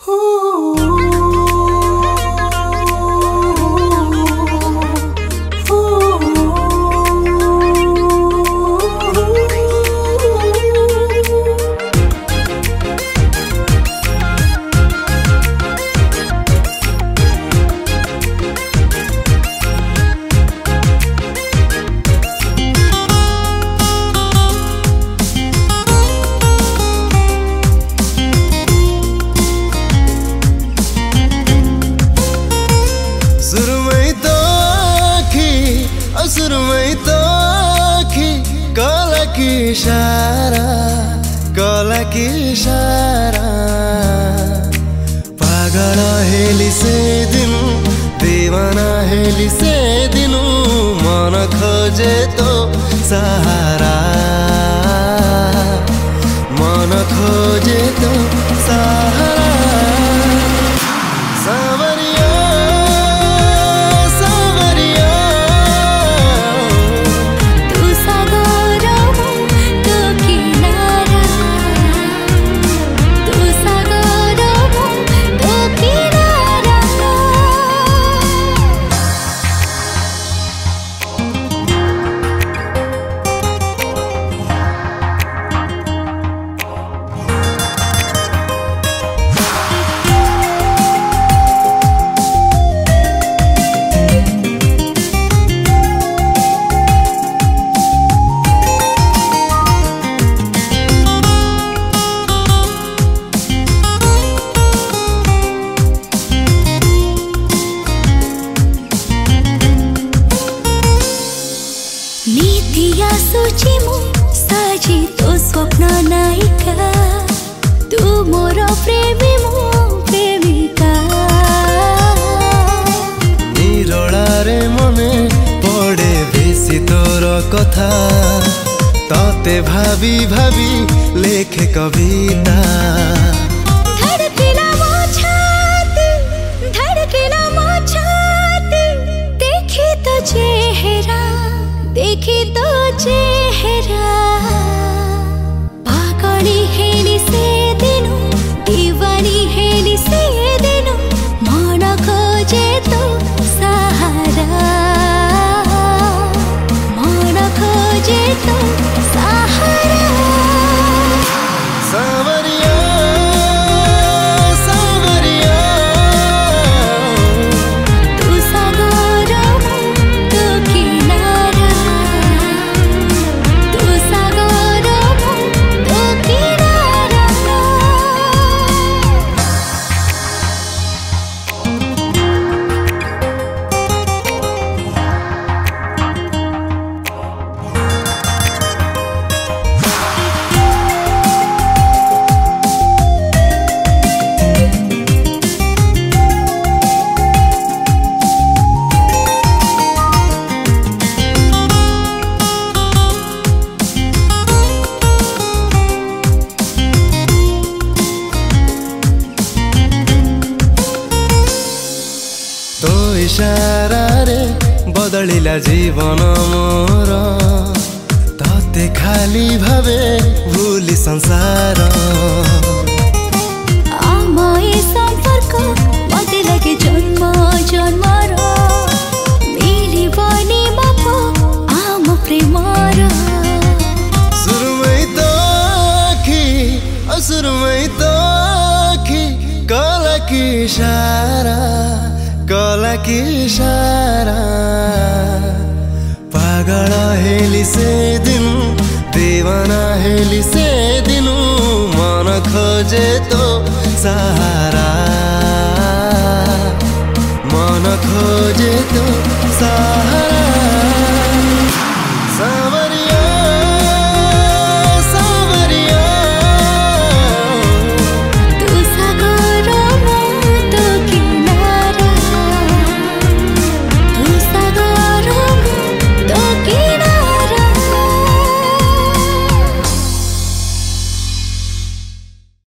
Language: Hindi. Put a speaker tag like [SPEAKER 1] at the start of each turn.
[SPEAKER 1] सुरमई तो आँखी कला की इशारा पागल हेली से दिनु दीवाना हेली से दिनु मन खोजे तो सहारा मन खोजे तो सहारा सावरिया
[SPEAKER 2] नीतिया सोची मु साजी तो स्वप्न नायिका तू मोर प्रेमी मु प्रेमिका
[SPEAKER 1] निरोड़ारे मने पड़े बेसी तोर कथा तते भाभी भाभी लेखे कविता
[SPEAKER 2] धड़केला मो छाती देखी तो चेहरा पागली हेली से दिनु दीवानी हेली से दिनु मन खोजे तो सहारा मन खोजे तो सहारा
[SPEAKER 1] सावरिया इशारा रे बदलिला जीवन मोर तते खाली भावे भूली संसार
[SPEAKER 2] आमाए संपर्क मते लगे जन्म जन्मर मिली बनी बाप आम प्रेमर
[SPEAKER 1] सुरमई तो आँखी कला की इशारा पागल हेली से दिनु दीवाना हेली से दिनु मन खोजे तो सहारा मन खोजे तो सहारा।